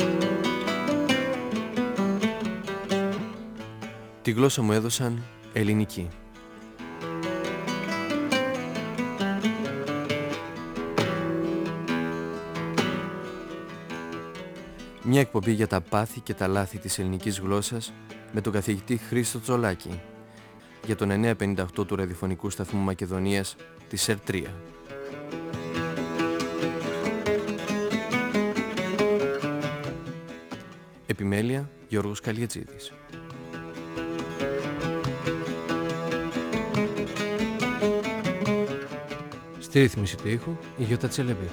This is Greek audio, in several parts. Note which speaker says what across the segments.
Speaker 1: Τη γλώσσα μου έδωσαν ελληνική. Μια εκπομπή για τα πάθη και τα λάθη της ελληνικής γλώσσας με τον καθηγητή Χρήστο Τσολάκη για τον 958 του ραδιοφωνικού σταθμού Μακεδονίας της ΕΡΤ3. Επιμέλεια Γιώργος Καλιατζίδης. Στη ρύθμιση του ήχου η Γιώτα Τσελεμπή.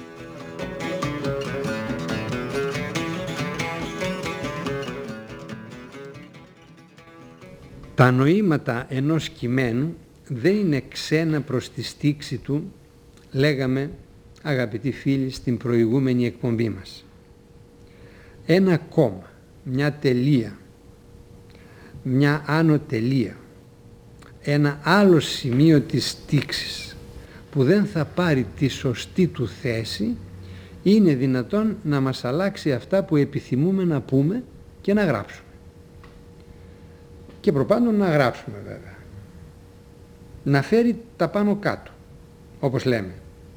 Speaker 2: Τα νοήματα ενός κειμένου δεν είναι ξένα προς τη στίξη του, λέγαμε αγαπητοί φίλοι στην προηγούμενη εκπομπή μας. Ένα κόμμα, μια τελεία, μια άνω τελεία, ένα άλλο σημείο της στίξης που δεν θα πάρει τη σωστή του θέση, είναι δυνατόν να μας αλλάξει αυτά που επιθυμούμε να πούμε και να γράψουμε. Και προπάντων να γράψουμε βέβαια. Να φέρει τα πάνω κάτω, όπως λέμε.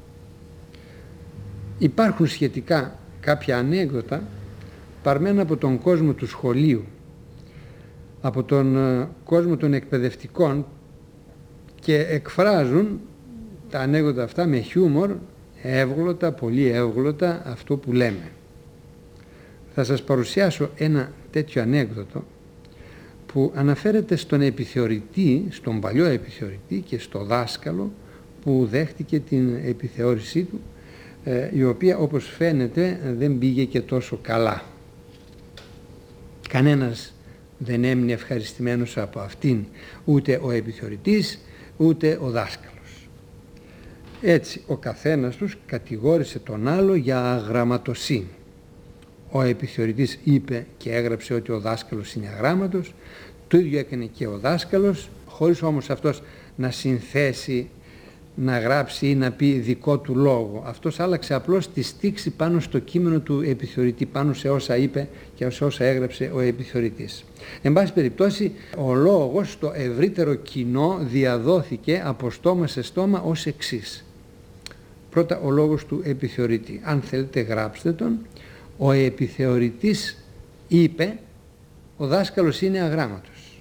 Speaker 2: Υπάρχουν σχετικά κάποια ανέκδοτα παρμένα από τον κόσμο του σχολείου, από τον κόσμο των εκπαιδευτικών, και εκφράζουν τα ανέκδοτα αυτά με χιούμορ, εύγλωτα, πολύ εύγλωτα αυτό που λέμε. Θα σας παρουσιάσω ένα τέτοιο ανέκδοτο που αναφέρεται στον επιθεωρητή, στον παλιό επιθεωρητή και στο δάσκαλο που δέχτηκε την επιθεώρησή του, η οποία όπως φαίνεται δεν πήγε και τόσο καλά. Κανένας δεν έμεινε ευχαριστημένος από αυτήν, ούτε ο επιθεωρητής ούτε ο δάσκαλος. Έτσι ο καθένας τους κατηγόρησε τον άλλο για αγραμματοσύνη. Ο επιθεωρητής είπε και έγραψε ότι ο δάσκαλος είναι αγράμματος, το ίδιο έκανε και ο δάσκαλος, χωρίς όμως αυτός να συνθέσει, να γράψει ή να πει δικό του λόγο. Αυτός άλλαξε απλώς τη στίξη πάνω στο κείμενο του επιθεωρητή, πάνω σε όσα είπε και σε όσα έγραψε ο επιθεωρητής. Εν πάση περιπτώσει, ο λόγος στο ευρύτερο κοινό διαδόθηκε από στόμα σε στόμα ως εξής. Πρώτα ο λόγος του επιθεωρητή. Αν θέλετε γράψτε τον. Ο επιθεωρητής είπε, ο δάσκαλος είναι αγράμματος.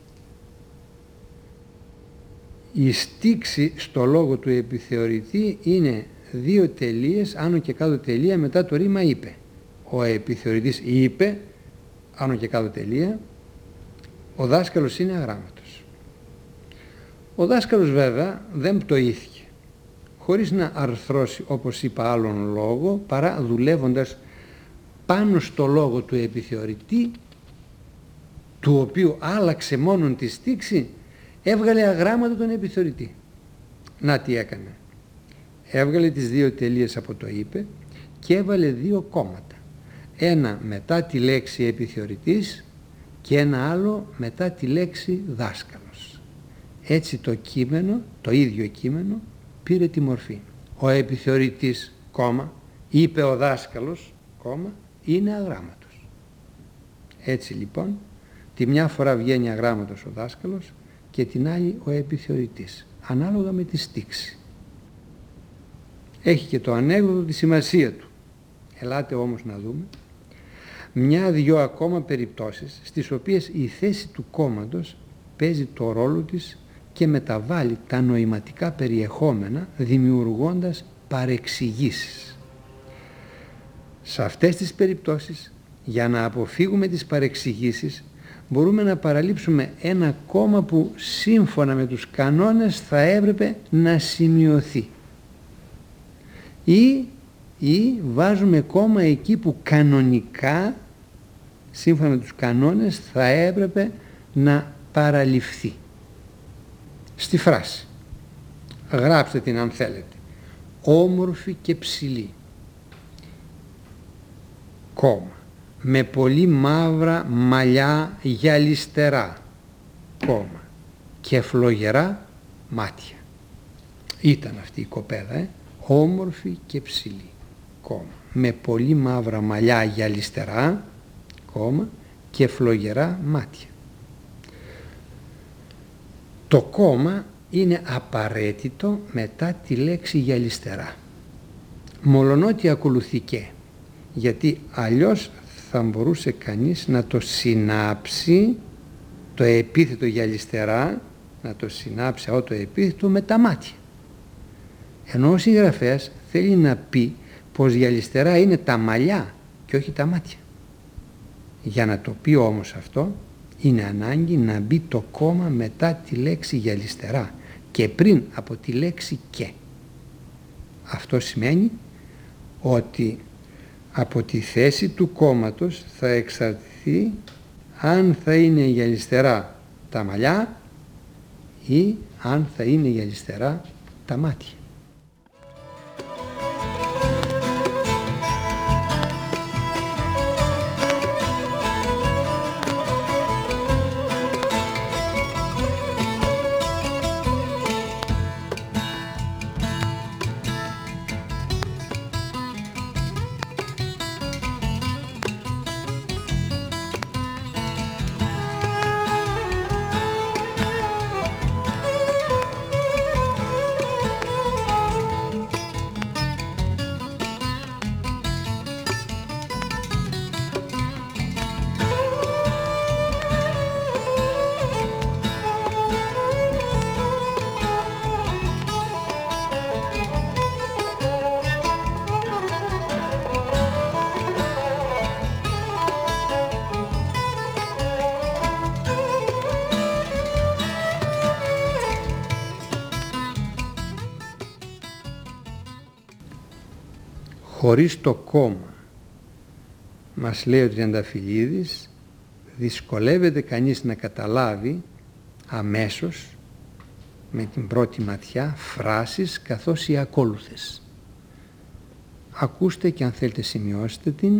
Speaker 2: Η στίξη στο λόγο του επιθεωρητή είναι δύο τελείες, άνω και κάτω τελεία, μετά το ρήμα είπε. Ο επιθεωρητής είπε, άνω και κάτω τελεία, ο δάσκαλος είναι αγράμματος. Ο δάσκαλος βέβαια δεν πτωήθηκε, χωρίς να αρθρώσει, όπως είπα, άλλον λόγο, παρά δουλεύοντας πάνω στο λόγο του επιθεωρητή, του οποίου άλλαξε μόνον τη στίξη, έβγαλε αγράμματο τον επιθεωρητή. Να τι έκανε. Έβγαλε τις δύο τελείες από το είπε και έβαλε δύο κόμματα. Ένα μετά τη λέξη επιθεωρητής και ένα άλλο μετά τη λέξη δάσκαλος. Έτσι το κείμενο, το ίδιο κείμενο, πήρε τη μορφή. Ο επιθεωρητής, κόμμα, είπε ο δάσκαλος, κόμμα, είναι αγράμματος. Έτσι λοιπόν, τη μια φορά βγαίνει αγράμματος ο δάσκαλος και την άλλη ο επιθεωρητής, ανάλογα με τη στίξη. Έχει και το ανέκδοτο τη σημασία του. Ελάτε όμως να δούμε μια-δυο ακόμα περιπτώσεις στις οποίες η θέση του κόμματος παίζει το ρόλο της και μεταβάλλει τα νοηματικά περιεχόμενα, δημιουργώντας παρεξηγήσεις. Σε αυτές τις περιπτώσεις, για να αποφύγουμε τις παρεξηγήσεις, μπορούμε να παραλείψουμε ένα κόμμα που σύμφωνα με τους κανόνες θα έπρεπε να σημειωθεί. Ή βάζουμε κόμμα εκεί που κανονικά, σύμφωνα με τους κανόνες, θα έπρεπε να παραλειφθεί. Στη φράση, γράψτε την αν θέλετε, όμορφη και ψηλή, κόμμα, με πολύ μαύρα μαλλιά γυαλιστερά, κόμμα, και φλογερά μάτια. Ήταν αυτή η κοπέλα, όμορφη και ψηλή, κόμμα, με πολύ μαύρα μαλλιά γυαλιστερά κόμμα, και φλογερά μάτια. Το κόμμα είναι απαραίτητο μετά τη λέξη γυαλιστερά, μολονότι ακολουθεί και, γιατί αλλιώς θα μπορούσε κανείς να το συνάψει το επίθετο γυαλιστερά, να το συνάψει αυτό το επίθετο με τα μάτια. Ενώ ο συγγραφέας θέλει να πει πως γυαλιστερά είναι τα μαλλιά και όχι τα μάτια. Για να το πει όμως αυτό, είναι ανάγκη να μπει το κόμμα μετά τη λέξη γυαλιστερά και πριν από τη λέξη και. Αυτό σημαίνει ότι από τη θέση του κόμματος θα εξαρτηθεί αν θα είναι γυαλιστερά τα μαλλιά ή αν θα είναι γυαλιστερά τα μάτια. Χωρίς το κόμμα, μας λέει ο Τριανταφυλλίδης, δυσκολεύεται κανείς να καταλάβει αμέσως με την πρώτη ματιά φράσεις καθώς οι ακόλουθες. Ακούστε και αν θέλετε σημειώστε την.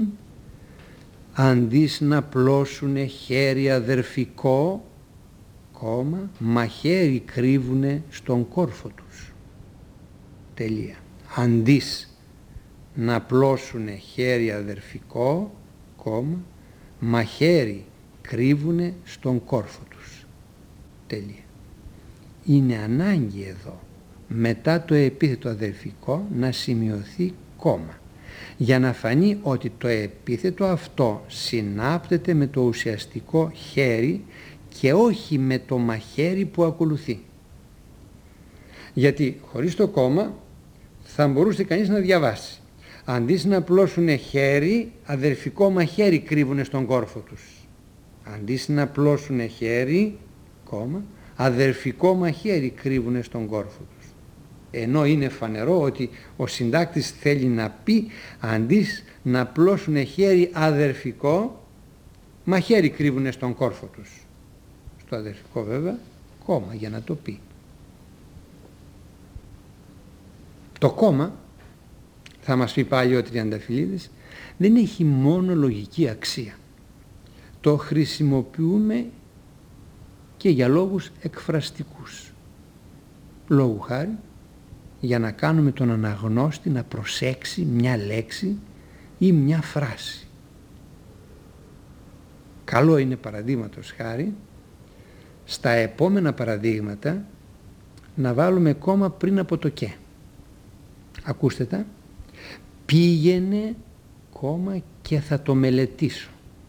Speaker 2: Αντίς να πλώσουνε χέρι αδερφικό, κόμμα, μαχαίρι κρύβουνε στον κόρφο τους. Τελεία. Αντίς να πλώσουνε χέρι αδερφικό, κόμμα, μαχαίρι κρύβουνε στον κόρφο τους. Τελεία. Είναι ανάγκη εδώ μετά το επίθετο αδερφικό να σημειωθεί κόμμα, για να φανεί ότι το επίθετο αυτό συνάπτεται με το ουσιαστικό χέρι και όχι με το μαχαίρι που ακολουθεί. Γιατί χωρίς το κόμμα θα μπορούσε κανείς να διαβάσει. Αντί να πλώσουνε χέρι, αδερφικό μαχαίρι κρύβουνε στον κόρφο τους. Αντί να πλώσουνε χέρι, κόμμα, αδερφικό μαχαίρι κρύβουνε στον κόρφο τους. Ενώ είναι φανερό ότι ο συντάκτης θέλει να πει αντί να πλώσουνε χέρι αδερφικό, μαχαίρι κρύβουνε στον κόρφο τους. Στο αδερφικό βέβαια, κόμμα για να το πει. Το κόμμα, θα μας πει πάλι ο Τριανταφυλλίδης, δεν έχει μόνο λογική αξία. Το χρησιμοποιούμε και για λόγους εκφραστικούς. Λόγου χάρη, για να κάνουμε τον αναγνώστη να προσέξει μια λέξη ή μια φράση. Καλό είναι, παραδείγματος χάρη, στα επόμενα παραδείγματα να βάλουμε κόμμα πριν από το και. Ακούστε τα. Πήγαινε, κόμμα, και θα το μελετήσω.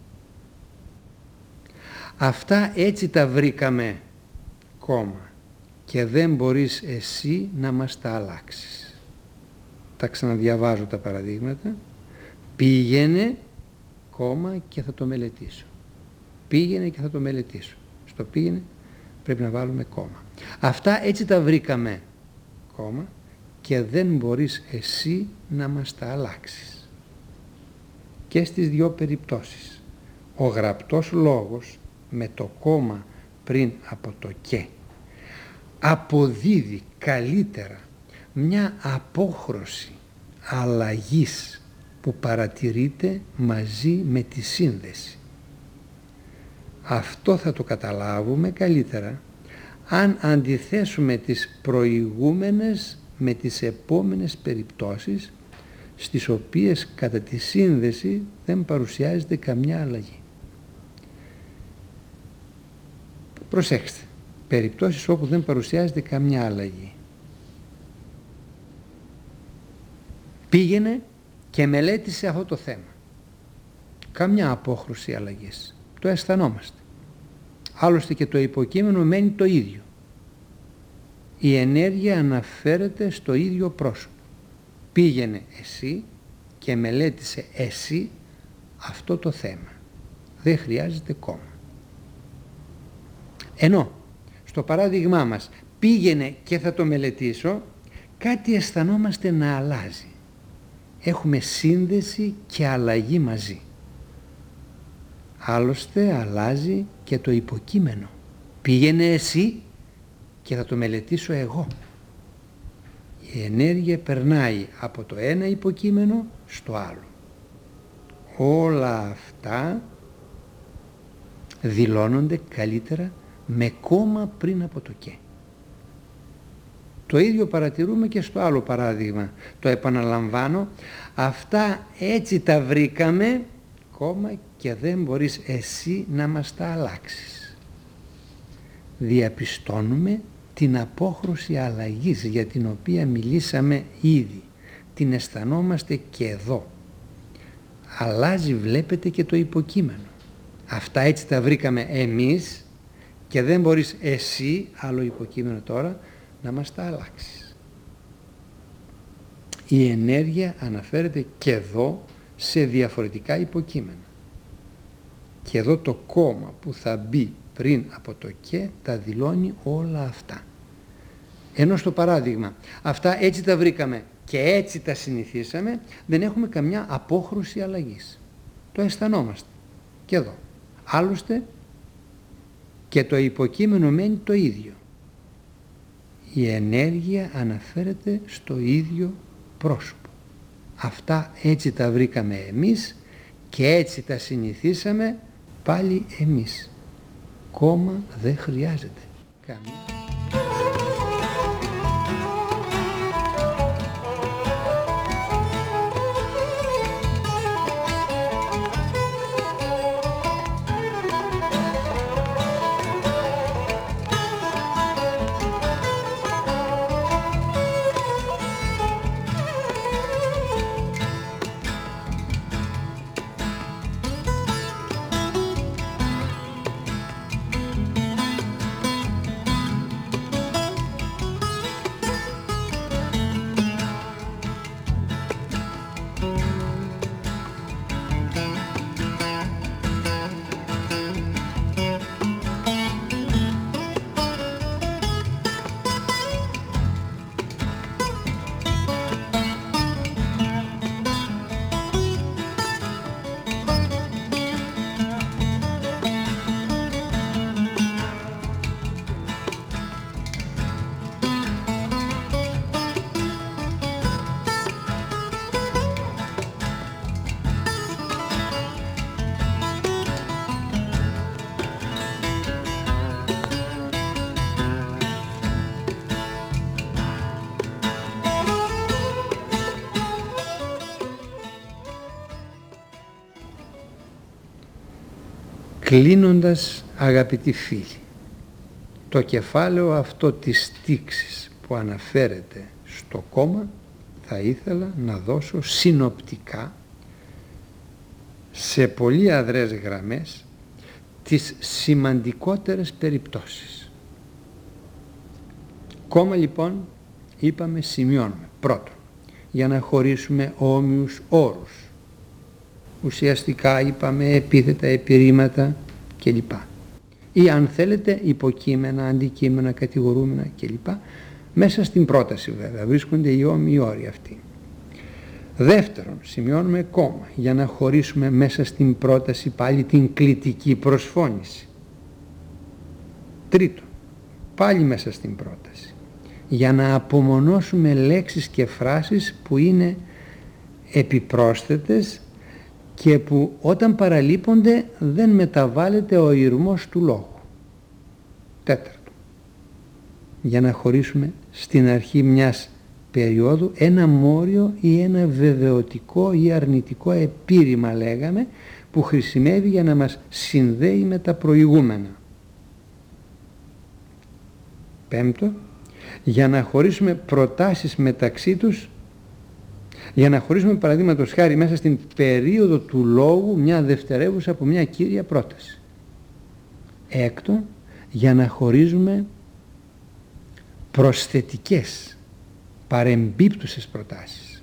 Speaker 2: Αυτά έτσι τα βρήκαμε, κόμμα, και δεν μπορείς εσύ να μας τα αλλάξεις. Τα ξαναδιαβάζω τα παραδείγματα. Πήγαινε, κόμμα, και θα το μελετήσω. Πήγαινε και θα το μελετήσω. Στο πήγαινε πρέπει να βάλουμε κόμμα. Αυτά έτσι τα βρήκαμε, κόμμα, και δεν μπορείς εσύ να μας τα αλλάξεις. Και στις δύο περιπτώσεις ο γραπτός λόγος με το κόμμα πριν από το και αποδίδει καλύτερα μια απόχρωση αλλαγής που παρατηρείται μαζί με τη σύνδεση. Αυτό θα το καταλάβουμε καλύτερα αν αντιθέσουμε τις προηγούμενες με τις επόμενες περιπτώσεις στις οποίες κατά τη σύνδεση δεν παρουσιάζεται καμιά αλλαγή. Προσέξτε, περιπτώσεις όπου δεν παρουσιάζεται καμιά αλλαγή. Πήγαινε και μελέτησε αυτό το θέμα. Καμιά απόχρωση αλλαγής. Το αισθανόμαστε. Άλλωστε και το υποκείμενο μένει το ίδιο. Η ενέργεια αναφέρεται στο ίδιο πρόσωπο. Πήγαινε εσύ και μελέτησε εσύ αυτό το θέμα. Δεν χρειάζεται κόμμα. Ενώ στο παράδειγμά μας πήγαινε και θα το μελετήσω, κάτι αισθανόμαστε να αλλάζει. Έχουμε σύνδεση και αλλαγή μαζί. Άλλωστε αλλάζει και το υποκείμενο. Πήγαινε εσύ και θα το μελετήσω εγώ. Η ενέργεια περνάει από το ένα υποκείμενο στο άλλο. Όλα αυτά δηλώνονται καλύτερα με κόμμα πριν από το και. Το ίδιο παρατηρούμε και στο άλλο παράδειγμα. Το επαναλαμβάνω, αυτά έτσι τα βρήκαμε, κόμμα, και δεν μπορείς εσύ να μας τα αλλάξεις. Διαπιστώνουμε την απόχρωση αλλαγής για την οποία μιλήσαμε ήδη. Την αισθανόμαστε και εδώ. Αλλάζει, βλέπετε, και το υποκείμενο. Αυτά έτσι τα βρήκαμε εμείς και δεν μπορείς εσύ, άλλο υποκείμενο τώρα, να μας τα αλλάξεις. Η ενέργεια αναφέρεται και εδώ σε διαφορετικά υποκείμενα. Και εδώ το κόμμα που θα μπει πριν από το και τα δηλώνει όλα αυτά. Ενώ στο παράδειγμα αυτά έτσι τα βρήκαμε και έτσι τα συνηθίσαμε, δεν έχουμε καμιά απόχρωση αλλαγής. Το αισθανόμαστε και εδώ. Άλλωστε και το υποκείμενο μένει το ίδιο. Η ενέργεια αναφέρεται στο ίδιο πρόσωπο. Αυτά έτσι τα βρήκαμε εμείς και έτσι τα συνηθίσαμε πάλι εμείς. Κόμμα δεν χρειάζεται. Κλείνοντας, αγαπητοί φίλοι, το κεφάλαιο αυτό της τήξης που αναφέρεται στο κόμμα θα ήθελα να δώσω συνοπτικά σε πολύ αδρές γραμμές τις σημαντικότερες περιπτώσεις. Κόμμα λοιπόν είπαμε σημειώνουμε πρώτον για να χωρίσουμε όμοιους όρους. Ουσιαστικά είπαμε επίθετα, επιρρήματα κλπ. Ή αν θέλετε υποκείμενα, αντικείμενα, κατηγορούμενα κλπ. Μέσα στην πρόταση βέβαια βρίσκονται οι όμοιοι όροι αυτοί. Δεύτερον, σημειώνουμε κόμμα για να χωρίσουμε μέσα στην πρόταση πάλι την κλητική προσφώνηση. Τρίτον, πάλι μέσα στην πρόταση για να απομονώσουμε λέξεις και φράσεις που είναι επιπρόσθετες και που όταν παραλείπονται δεν μεταβάλλεται ο ηρμός του λόγου. Τέταρτο, για να χωρίσουμε στην αρχή μιας περίοδου ένα μόριο ή ένα βεβαιωτικό ή αρνητικό επίρρημα λέγαμε που χρησιμεύει για να μας συνδέει με τα προηγούμενα. Πέμπτο, για να χωρίσουμε προτάσεις μεταξύ τους, για να χωρίσουμε παραδείγματος χάρη μέσα στην περίοδο του λόγου μια δευτερεύουσα από μια κύρια πρόταση. Έκτο, για να χωρίζουμε προσθετικές, παρεμπίπτουσες προτάσεις.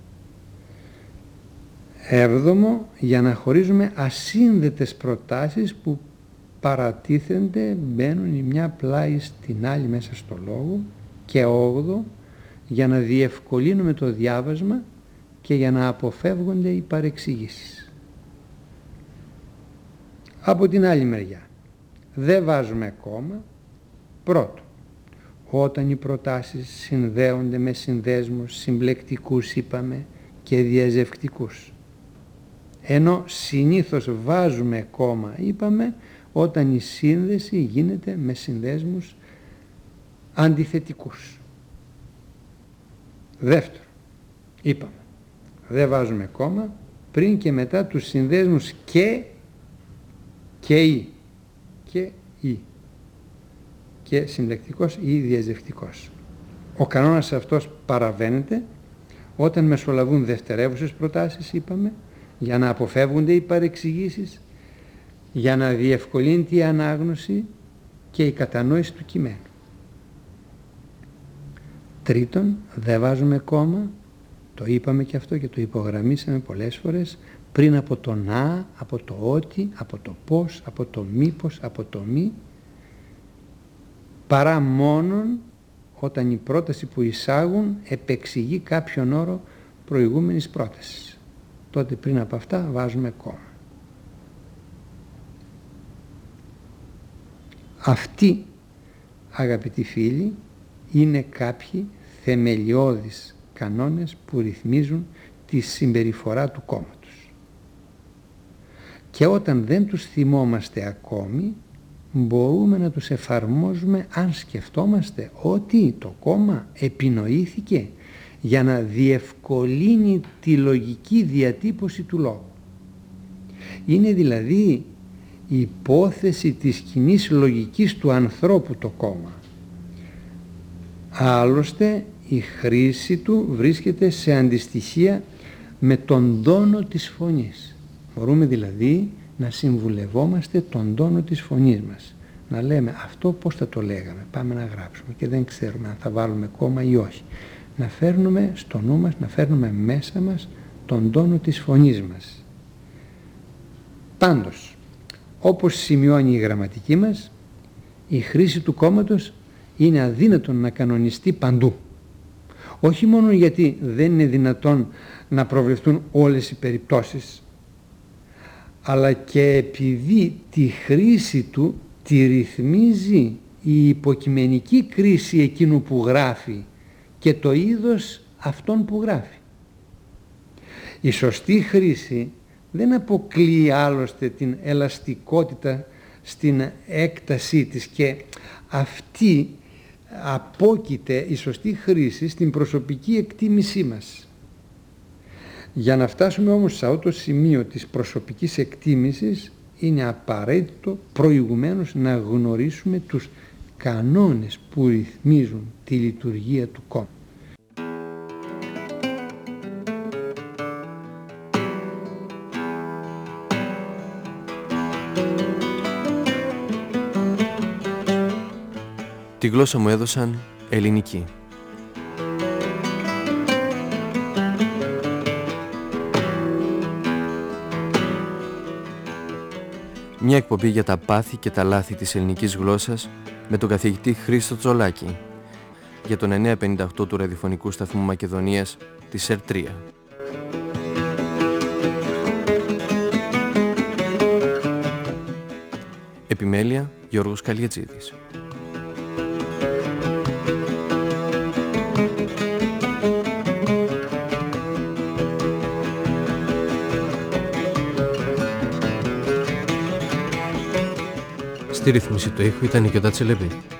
Speaker 2: Έβδομο, για να χωρίζουμε ασύνδετες προτάσεις που παρατίθενται, μπαίνουν η μια πλάι στην άλλη μέσα στο λόγο. Και όγδο, για να διευκολύνουμε το διάβασμα και για να αποφεύγονται οι παρεξηγήσεις. Από την άλλη μεριά, δεν βάζουμε κόμμα. Πρώτο, όταν οι προτάσεις συνδέονται με συνδέσμους συμπλεκτικούς, είπαμε, και διαζευκτικούς. Ενώ συνήθως βάζουμε κόμμα, είπαμε, όταν η σύνδεση γίνεται με συνδέσμους αντιθετικούς. Δεύτερο, είπαμε, δεν βάζουμε κόμμα πριν και μετά τους συνδέσμους και ή, και συμπλεκτικός ή διαζευκτικός. Ο κανόνας αυτός παραβαίνεται όταν μεσολαβούν δευτερεύουσες προτάσεις, είπαμε, για να αποφεύγονται οι παρεξηγήσεις, για να διευκολύνεται η ανάγνωση και η κατανόηση του κειμένου. Τρίτον, δεν βάζουμε κόμμα, το είπαμε και αυτό και το υπογραμμίσαμε πολλές φορές, πριν από το να, από το ότι, από το πώς, από το μήπως, από το μη, παρά μόνον όταν η πρόταση που εισάγουν επεξηγεί κάποιον όρο προηγούμενης πρότασης. Τότε πριν από αυτά βάζουμε κόμμα. Αυτοί, αγαπητοί φίλοι, είναι κάποιοι θεμελιώδεις κανόνες που ρυθμίζουν τη συμπεριφορά του κόμματος. Και όταν δεν τους θυμόμαστε ακόμη, μπορούμε να τους εφαρμόζουμε αν σκεφτόμαστε ότι το κόμμα επινοήθηκε για να διευκολύνει τη λογική διατύπωση του λόγου. Είναι δηλαδή η υπόθεση της κοινής λογικής του ανθρώπου το κόμμα. Άλλωστε η χρήση του βρίσκεται σε αντιστοιχεία με τον τόνο της φωνής. Μπορούμε δηλαδή να συμβουλευόμαστε τον τόνο της φωνής μας. Να λέμε αυτό πώς θα το λέγαμε, πάμε να γράψουμε και δεν ξέρουμε αν θα βάλουμε κόμμα ή όχι. Να φέρνουμε στο νου μας, να φέρνουμε μέσα μας τον τόνο της φωνής μας. Πάντως, όπως σημειώνει η γραμματική μας, η χρήση του κόμματος είναι αδύνατον να κανονιστεί παντού. Όχι μόνο γιατί δεν είναι δυνατόν να προβλεφθούν όλες οι περιπτώσεις, αλλά και επειδή τη χρήση του τη ρυθμίζει η υποκειμενική κρίση εκείνου που γράφει και το είδος αυτών που γράφει. Η σωστή χρήση δεν αποκλείει άλλωστε την ελαστικότητα στην έκτασή της και αυτή απόκειται η σωστή χρήση στην προσωπική εκτίμησή μας. Για να φτάσουμε όμως σε αυτό το σημείο της προσωπικής εκτίμησης είναι απαραίτητο προηγουμένως να γνωρίσουμε τους κανόνες που ρυθμίζουν τη λειτουργία του κόμματος.
Speaker 1: Τη γλώσσα μου έδωσαν ελληνική. Μια εκπομπή για τα πάθη και τα λάθη της ελληνικής γλώσσας με τον καθηγητή Χρήστο Τσολάκη για τον 958 του ραδιοφωνικού σταθμού Μακεδονίας της ΕΡΤ3. Επιμέλεια Γιώργος Καλιατζίδης. Στη ρύθμιση του ήχου ήταν η Κιωτά Τσελεπή.